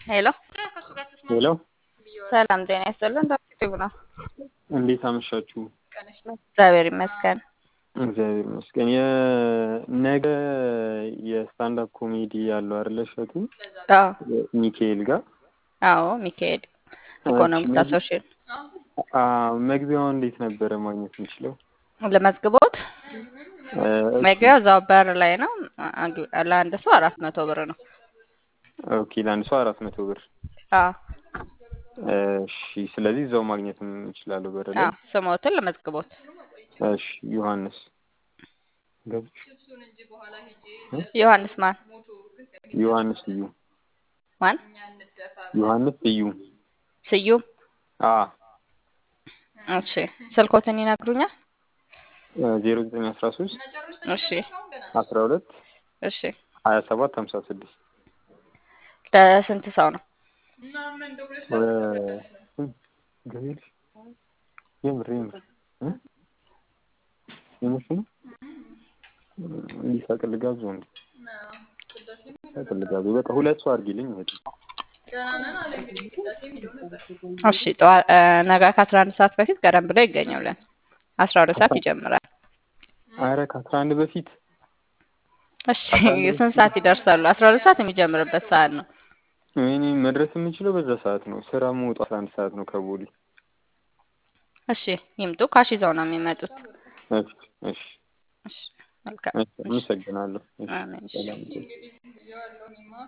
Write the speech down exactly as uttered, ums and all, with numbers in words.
ሄሎ ሄሎ ሰላም ጤና ይስጥልን። ዶክተር ነው። እንዴት አመሻችሁ? እግዚአብሔር ይመስገን። እግዚአብሔር ይመስገን። የነገ የስታንዳፕ ኮሜዲ ያለው አይደለ? እሸቱ አዎ ሚካኤል ጋር አዎ ሚካኤል ኢኮኖሚክስ አሶሺዬት አ መግቢያውን እንዴት ነበረ ማግኘት የምችለው? ለመዝግቦት መግቢያው እዛው በር ላይ ነው። ለአንድ ሰው አራት መቶ ብር ነው። ኦኬ ለአንድ ሰው አራት መቶ ብር። አዎ እሺ ስለዚህ እዛው ማግኘት እንችላለን በር ላይ። አዎ ስሞትን ለመዝግቦት። እሺ ዮሐንስ ገብች ዮሐንስ ማን? ዮሐንስ እዩ ማን? ዮሐንስ እዩ ስዩም። አ እሺ ስልኮትን ይነግሩኛል? ዜሮ ዘጠኝ አስራ ሶስት እሺ አስራ ሁለት እሺ ሀያ ሰባት ሃምሳ ስድስት ለስንት ሰው ነው? ገቢር የምር የምር እ የምር ሊሳቅል ጋዙ እንዴ ሳቅል ጋዙ በቃ ሁለት ሰው አድርጊልኝ እህት። እሺ ጠዋት ነገ ከአስራ አንድ ሰዓት በፊት ቀደም ብሎ ይገኛሉን። አስራ ሁለት ሰዓት ይጀምራል። አረ ከአስራ አንድ በፊት እሺ ስንት ሰዓት ይደርሳሉ? አስራ ሁለት ሰዓት የሚጀምርበት ሰዓት ነው። እኔ መድረስ የምችለው በዛ ሰዓት ነው። ስራ የምወጣው አስራ አንድ ሰዓት ነው ከቦሌ። እሺ ይምጡ። ካሽ ይዘው ነው የሚመጡት። እሺ እሺ እሺ መልካም። አመሰግናለሁ። አሜን። ሰላም